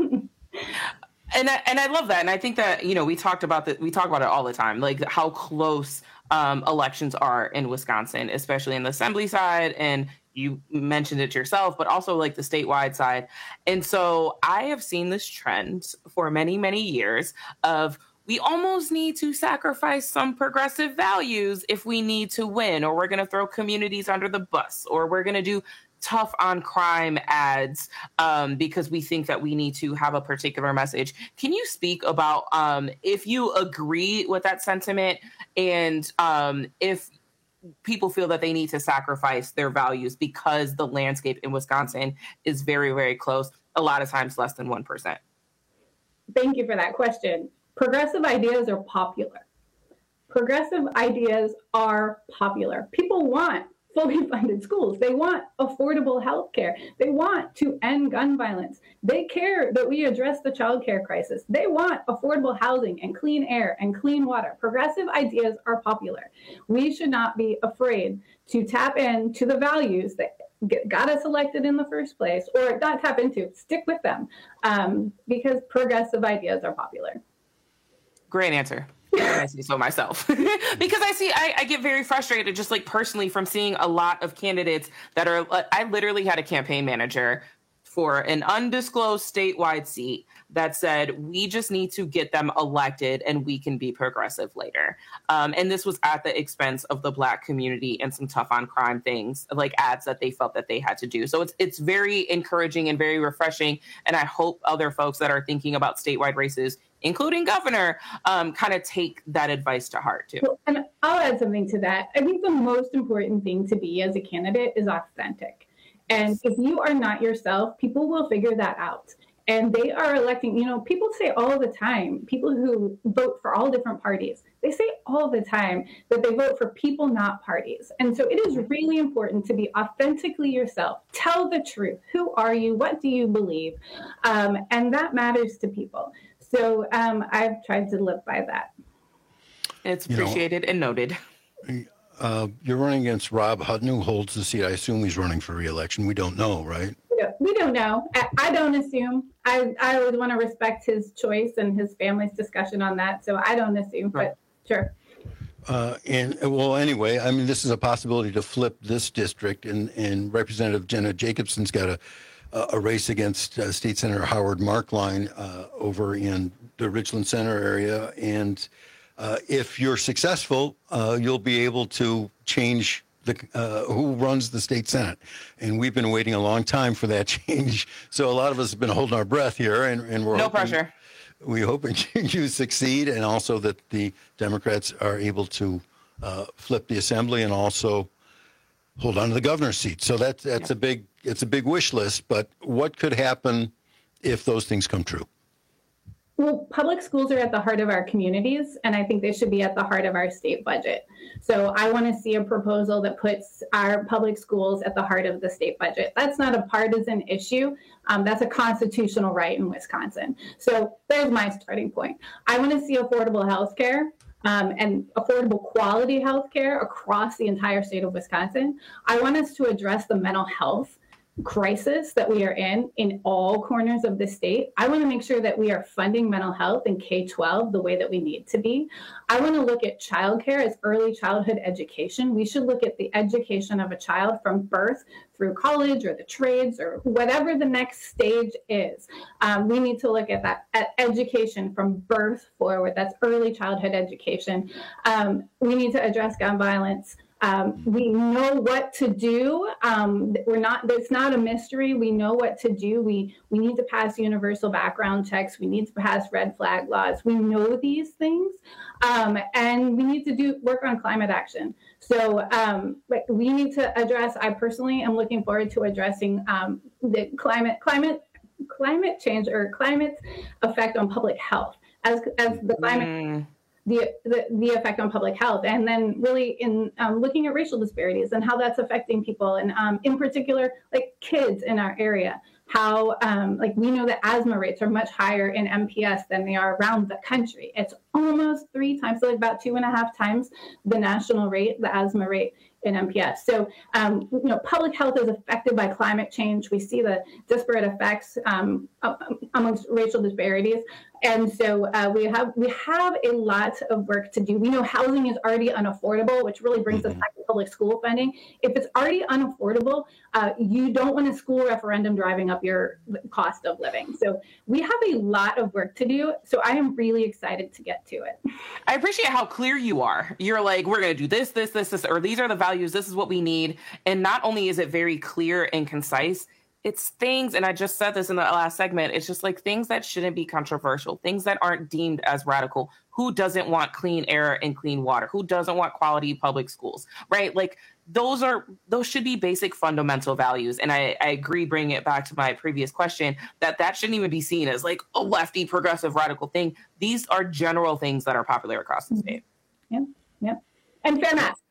And I love that. And I think that, we talk about it all the time, like how close elections are in Wisconsin, especially in the assembly side. And you mentioned it yourself, but also like the statewide side. And so I have seen this trend for many, many years of we almost need to sacrifice some progressive values if we need to win, or we're going to throw communities under the bus, or we're going to do tough on crime ads because we think that we need to have a particular message. Can you speak about if you agree with that sentiment, and if people feel that they need to sacrifice their values because the landscape in Wisconsin is very, very close, a lot of times less than 1%? Thank you for that question. Progressive ideas are popular. Progressive ideas are popular. People want fully funded schools. They want affordable health care. They want to end gun violence. They care that we address the child care crisis. They want affordable housing and clean air and clean water. Progressive ideas are popular. We should not be afraid to tap into the values that got us elected in the first place, or not tap into, stick with them, because progressive ideas are popular. Great answer. I say so myself because I get very frustrated just like personally from seeing a lot of candidates that are, I literally had a campaign manager for an undisclosed statewide seat that said, we just need to get them elected and we can be progressive later. And this was at the expense of the Black community and some tough on crime things, like ads that they felt that they had to do. So it's very encouraging and very refreshing. And I hope other folks that are thinking about statewide races, including governor, kind of take that advice to heart too. Well, and I'll add something to that. I think the most important thing to be as a candidate is authentic. And if you are not yourself, people will figure that out. And they are electing, people say all the time, people who vote for all different parties, they say all the time that they vote for people, not parties. And so it is really important to be authentically yourself. Tell the truth. Who are you? What do you believe? And that matters to people. So I've tried to live by that. It's appreciated and noted. You're running against Rob Hutton, who holds the seat. I assume he's running for re-election. We don't know, right? We don't know. I don't assume. I would want to respect his choice and his family's discussion on that. So I don't assume, but sure. Anyway, I mean, this is a possibility to flip this district, and Representative Jenna Jacobson's got a race against State Senator Howard Markline over in the Richland Center area. And if you're successful, you'll be able to change who runs the state Senate. And we've been waiting a long time for that change. So a lot of us have been holding our breath here, and we're no pressure. We hope you succeed, and also that the Democrats are able to flip the assembly and also hold on to the governor's seat. So it's a big wish list. But what could happen if those things come true? Well, public schools are at the heart of our communities, and I think they should be at the heart of our state budget. So I want to see a proposal that puts our public schools at the heart of the state budget. That's not a partisan issue. That's a constitutional right in Wisconsin. So there's my starting point. I want to see affordable health care and affordable quality health care across the entire state of Wisconsin. I want us to address the mental health crisis that we are in all corners of the state. I want to make sure that we are funding mental health in K-12 the way that we need to be. I want to look at childcare as early childhood education. We should look at the education of a child from birth through college or the trades or whatever the next stage is. We need to look at that, at education from birth forward. That's early childhood education. We need to address gun violence. We know what to do. It's not a mystery. We know what to do. We need to pass universal background checks. We need to pass red flag laws. We know these things. And we need to work on climate action. So we need to address, I personally am looking forward to addressing the climate change or climate effect on public health as the climate the effect on public health, and then really in looking at racial disparities and how that's affecting people, and in particular, like kids in our area, how we know that asthma rates are much higher in MPS than they are around the country. It's almost 3 times, so like about 2.5 times the national rate, the asthma rate in MPS. So, public health is affected by climate change. We see the disparate effects amongst racial disparities. And so we have a lot of work to do. We know housing is already unaffordable, which really brings us back to public school funding. If it's already unaffordable, you don't want a school referendum driving up your cost of living. So we have a lot of work to do. So I am really excited to get to it. I appreciate how clear you are. You're like, we're going to do this, or these are the values. This is what we need. And not only is it very clear and concise, it's things, and I just said this in the last segment, it's just like things that shouldn't be controversial, things that aren't deemed as radical. Who doesn't want clean air and clean water? Who doesn't want quality public schools, right? Like those should be basic fundamental values. And I agree, bringing it back to my previous question, that shouldn't even be seen as like a lefty progressive radical thing. These are general things that are popular across the state. Yeah. And fair maps.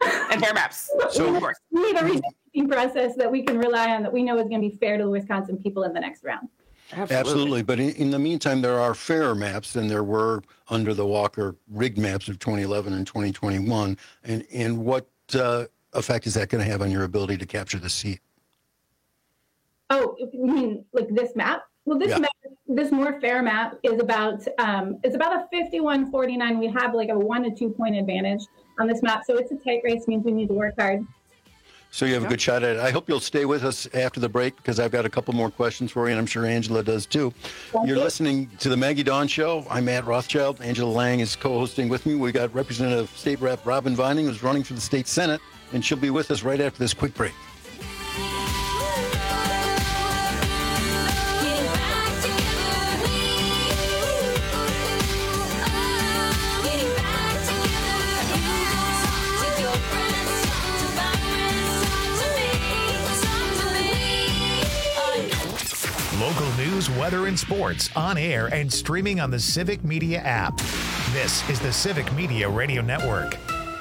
So, of course, we need a redistricting process that we can rely on, that we know is going to be fair to the Wisconsin people in the next round. Absolutely. But in the meantime, there are fairer maps than there were under the Walker rigged maps of 2011 and 2021. And what effect is that going to have on your ability to capture the seat? Oh, you mean like this map? Well, this More Fair map is about it's about a 51-49. We have like a 1 to 2 point advantage on this map, so it's a tight race. Means we need to work hard. So you have a good shot at it. I hope you'll stay with us after the break because I've got a couple more questions for you, and I'm sure Angela does too. You're listening to the Maggie Dawn Show. I'm Matt Rothschild. Angela Lang is co-hosting with me. We got Representative State Rep Robin Vining, who's running for the state Senate, and she'll be with us right after this quick break. Local news, weather, and sports on air and streaming on the Civic Media app. This is the Civic Media Radio Network.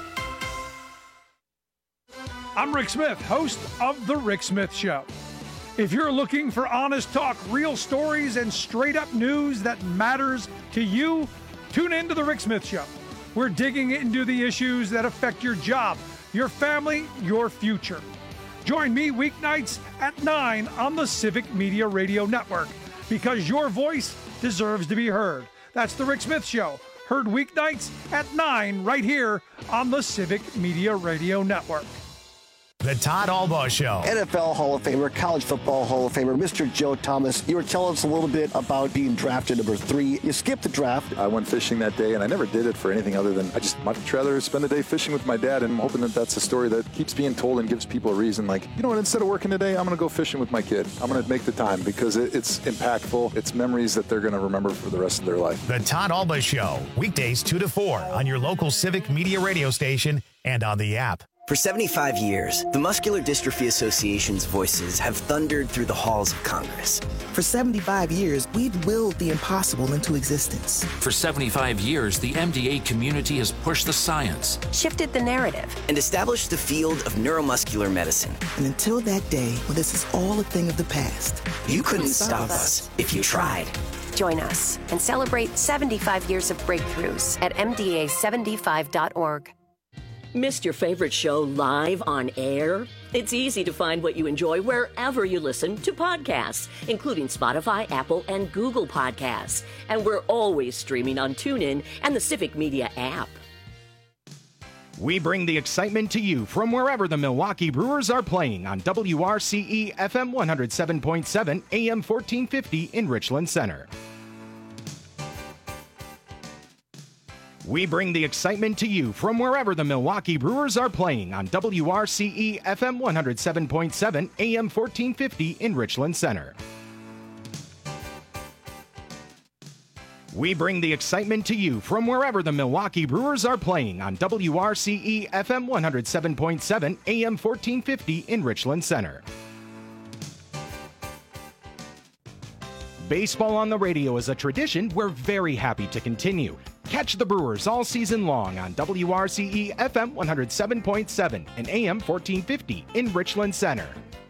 I'm Rick Smith, host of The Rick Smith Show. If you're looking for honest talk, real stories, and straight-up news that matters to you, tune in to The Rick Smith Show. We're digging into the issues that affect your job, your family, your future. Join me weeknights at 9 on the Civic Media Radio Network because your voice deserves to be heard. That's The Rick Smith Show, heard weeknights at 9 right here on the Civic Media Radio Network. The Todd Albaugh Show. NFL Hall of Famer, college football Hall of Famer, Mr. Joe Thomas. You were telling us a little bit about being drafted number 3. You skipped the draft. I went fishing that day, and I never did it for anything other than I just much rather spend the day fishing with my dad, and I'm hoping that that's a story that keeps being told and gives people a reason. Like, you know what, instead of working today, I'm going to go fishing with my kid. I'm going to make the time because it's impactful. It's memories that they're going to remember for the rest of their life. The Todd Albaugh Show, weekdays 2 to 4 on your local Civic Media radio station and on the app. For 75 years, the Muscular Dystrophy Association's voices have thundered through the halls of Congress. For 75 years, we've willed the impossible into existence. For 75 years, the MDA community has pushed the science, shifted the narrative, and established the field of neuromuscular medicine. And until that day when this is all a thing of the past, you couldn't stop us if you tried. Join us and celebrate 75 years of breakthroughs at MDA75.org. Missed your favorite show live on air? It's easy to find what you enjoy wherever you listen to podcasts, including Spotify, Apple, and Google Podcasts. And we're always streaming on TuneIn and the Civic Media app. We bring the excitement to you from wherever the Milwaukee Brewers are playing on WRCE FM 107.7 AM 1450 in Richland Center. We bring the excitement to you from wherever the Milwaukee Brewers are playing on WRCE FM 107.7 AM 1450 in Richland Center. We bring the excitement to you from wherever the Milwaukee Brewers are playing on WRCE FM 107.7 AM 1450 in Richland Center. Baseball on the radio is a tradition we're very happy to continue. Catch the Brewers all season long on WRCE FM 107.7 and AM 1450 in Richland Center.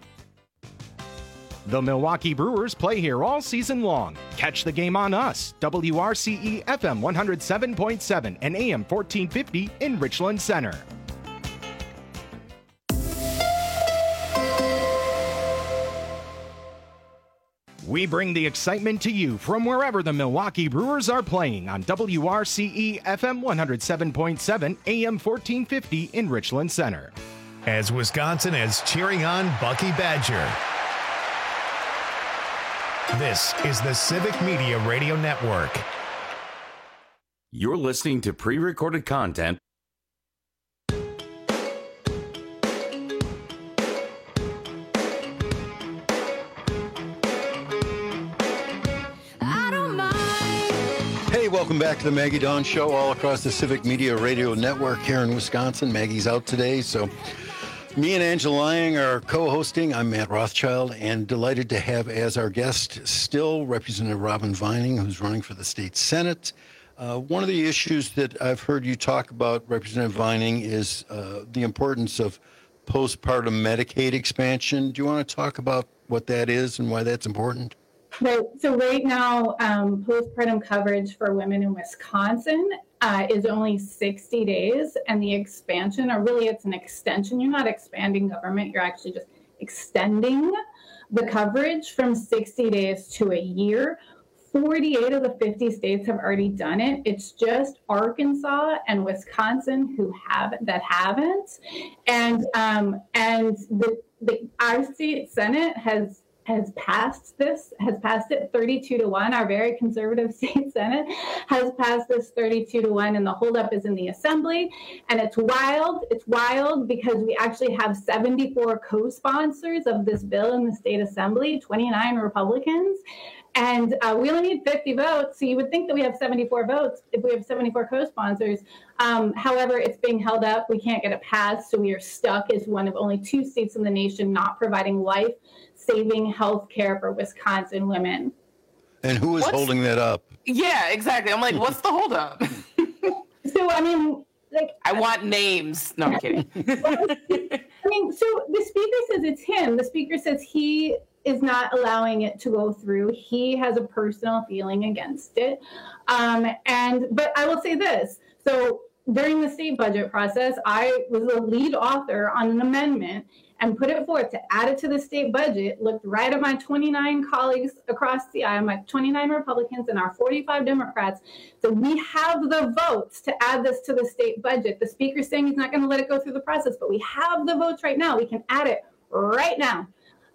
The Milwaukee Brewers play here all season long. Catch the game on us, WRCE FM 107.7 and AM 1450 in Richland Center. We bring the excitement to you from wherever the Milwaukee Brewers are playing on WRCE FM 107.7 AM 1450 in Richland Center. As Wisconsin is cheering on Bucky Badger. This is the Civic Media Radio Network. You're listening to pre-recorded content. Welcome back to the Maggie Dawn Show all across the Civic Media Radio Network here in Wisconsin. Maggie's out today, so me and Angela Lang are co-hosting. I'm Matt Rothschild, and delighted to have as our guest still Representative Robin Vining, who's running for the state Senate. One of the issues that I've heard you talk about, Representative Vining, is the importance of postpartum Medicaid expansion. Do you want to talk about what that is and why that's important? So right now, postpartum coverage for women in Wisconsin is only 60 days, and the expansion, or really it's an extension. You're not expanding government, you're actually just extending the coverage from 60 days to a year. 48 of the 50 states have already done it. It's just Arkansas and Wisconsin that haven't. And our state Senate has passed it 32-1. Our very conservative state Senate has passed this 32-1, and the holdup is in the Assembly. And it's wild. It's wild because we actually have 74 co-sponsors of this bill in the state Assembly, 29 Republicans. And we only need 50 votes, so you would think that we have 74 votes if we have 74 co-sponsors. However, it's being held up. We can't get it passed, so we are stuck as one of only 2 states in the nation not providing life-saving health care for Wisconsin women. And who is holding that up? Yeah, exactly. I'm like, what's the holdup? So, I mean, I want names. No, I'm kidding. So the speaker says it's him. The speaker says he is not allowing it to go through. He has a personal feeling against it. But I will say this. So during the state budget process, I was the lead author on an amendment and put it forth to add it to the state budget, looked right at my 29 colleagues across the aisle, my 29 Republicans and our 45 Democrats. So we have the votes to add this to the state budget. The speaker's saying he's not going to let it go through the process, but we have the votes right now. We can add it right now.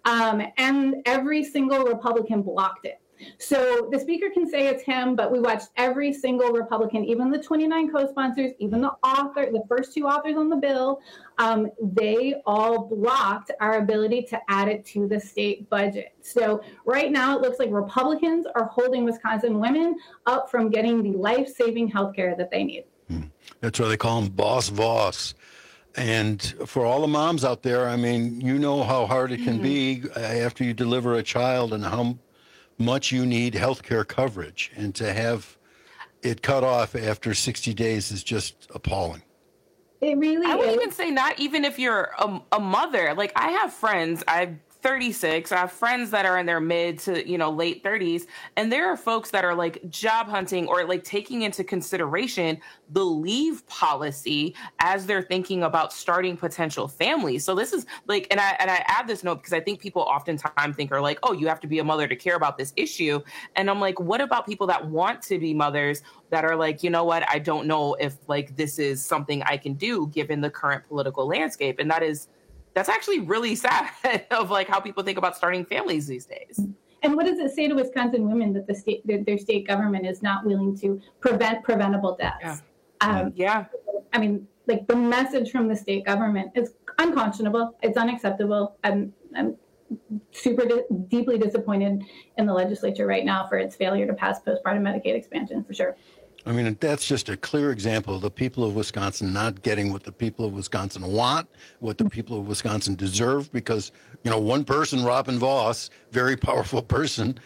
And every single Republican blocked it. So the speaker can say it's him, but we watched every single Republican, even the 29 co-sponsors, even the first 2 authors on the bill, they all blocked our ability to add it to the state budget. So right now it looks like Republicans are holding Wisconsin women up from getting the life-saving health care that they need. That's why they call him Boss Voss. And for all the moms out there, I mean, you know how hard it can be after you deliver a child and how much you need health care coverage. And to have it cut off after 60 days is just appalling. It really is. I would even say not even if you're a mother. Like, I have friends, I'm 36. I have friends that are in their mid to, late 30s. And there are folks that are like job hunting or like taking into consideration the leave policy as they're thinking about starting potential families. So this is like, and I add this note because I think people oftentimes think are like, oh, you have to be a mother to care about this issue. And I'm like, what about people that want to be mothers that are like, you know what, I don't know if like this is something I can do given the current political landscape. And that's actually really sad of like how people think about starting families these days. And what does it say to Wisconsin women that their state government is not willing to prevent preventable deaths? Yeah. I mean, like the message from the state government is unconscionable. It's unacceptable. I'm super deeply disappointed in the legislature right now for its failure to pass postpartum Medicaid expansion, for sure. I mean, that's just a clear example of the people of Wisconsin not getting what the people of Wisconsin want, what the people of Wisconsin deserve, because, one person, Robin Voss, very powerful person,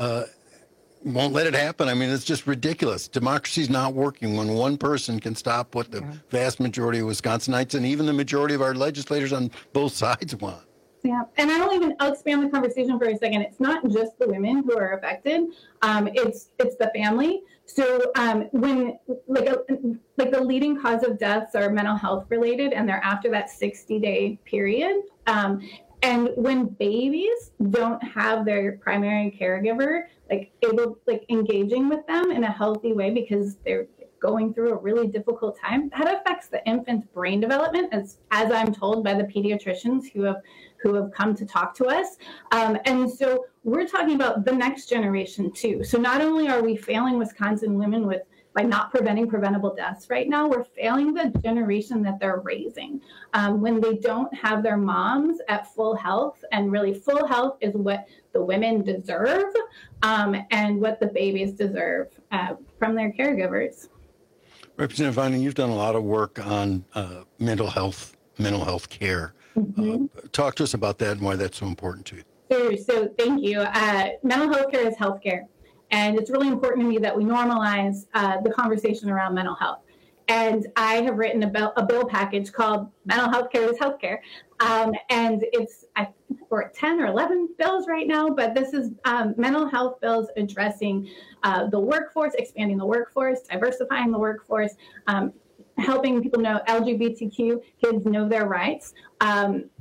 won't let it happen. I mean, it's just ridiculous. Democracy's not working when one person can stop what the vast majority of Wisconsinites and even the majority of our legislators on both sides want. Yeah, and I'll expand the conversation for a second. It's not just the women who are affected; it's the family. So when like the leading cause of deaths are mental health related, and they're after that 60-day period. And when babies don't have their primary caregiver engaging with them in a healthy way because they're going through a really difficult time, that affects the infant's brain development, as I'm told by the pediatricians who have come to talk to us. And so we're talking about the next generation too. So not only are we failing Wisconsin women by not preventing preventable deaths right now, we're failing the generation that they're raising when they don't have their moms at full health. And really full health is what the women deserve and what the babies deserve from their caregivers. Representative Vining, you've done a lot of work on mental health care. Mm-hmm. Talk to us about that and why that's so important to you. Sure. So thank you. Mental health care is health care. And it's really important to me that we normalize the conversation around mental health. And I have written a bill package called Mental Health Care is Healthcare. And we're at 10 or 11 bills right now, but this is mental health bills addressing the workforce, expanding the workforce, diversifying the workforce, helping people know LGBTQ kids know their rights.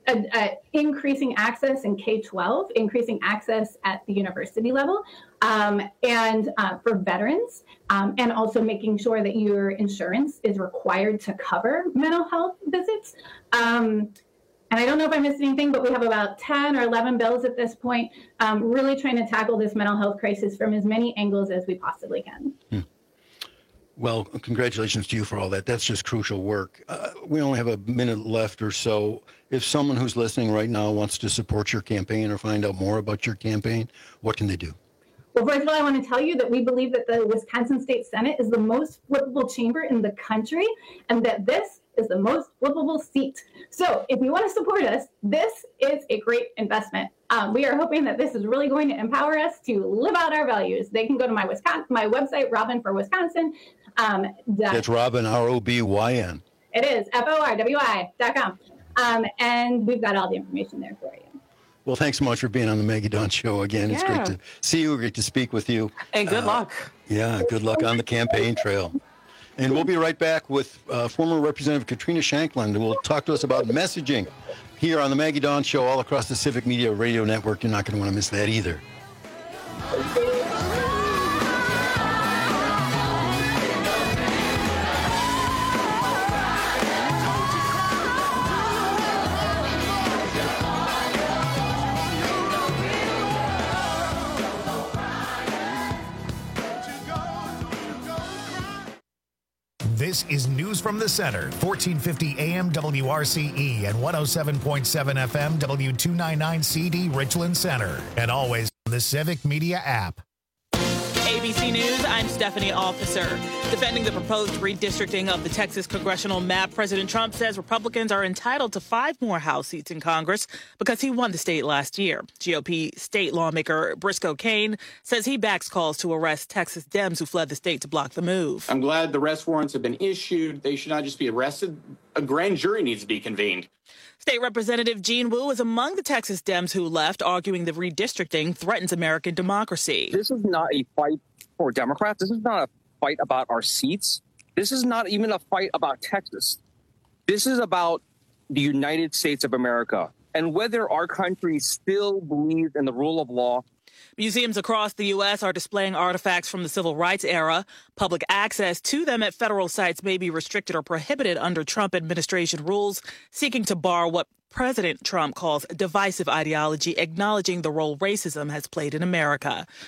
increasing access in K-12, increasing access at the university level, and for veterans, and also making sure that your insurance is required to cover mental health visits. And I don't know if I missed anything, but we have about 10 or 11 bills at this point, really trying to tackle this mental health crisis from as many angles as we possibly can. Well, congratulations to you for all that. That's just crucial work. We only have a minute left or so. If someone who's listening right now wants to support your campaign or find out more about your campaign, what can they do? Well, first of all, I want to tell you that we believe that the Wisconsin State Senate is the most flippable chamber in the country, and that this is the most flippable seat. So if you want to support us, this is a great investment. We are hoping that this is really going to empower us to live out our values. They can go to my website, Robin for Wisconsin. That's Robin, ROBYN. It is, FORWI.com. And we've got all the information there for you. Well, thanks so much for being on the Maggie Dawn Show again. It's great to see you, great to speak with you. And good luck. Yeah, good luck on the campaign trail. And we'll be right back with former Representative Katrina Shankland, who will talk to us about messaging here on the Maggie Dawn Show all across the Civic Media Radio Network. You're not going to want to miss that either. This is News from the Center, 1450 AM WRCE and 107.7 FM W299CD Richland Center, and always on the Civic Media app. ABC News, I'm Stephanie Officer. Defending the proposed redistricting of the Texas congressional map, President Trump says Republicans are entitled to 5 more House seats in Congress because he won the state last year. GOP state lawmaker Briscoe Cain says he backs calls to arrest Texas Dems who fled the state to block the move. I'm glad the arrest warrants have been issued. They should not just be arrested. A grand jury needs to be convened. State Representative Gene Wu is among the Texas Dems who left, arguing the redistricting threatens American democracy. This is not a fight for Democrats. This is not a fight about our seats. This is not even a fight about Texas. This is about the United States of America and whether our country still believes in the rule of law. Museums across the U.S. are displaying artifacts from the civil rights era. Public access to them at federal sites may be restricted or prohibited under Trump administration rules, seeking to bar what President Trump calls divisive ideology, acknowledging the role racism has played in America.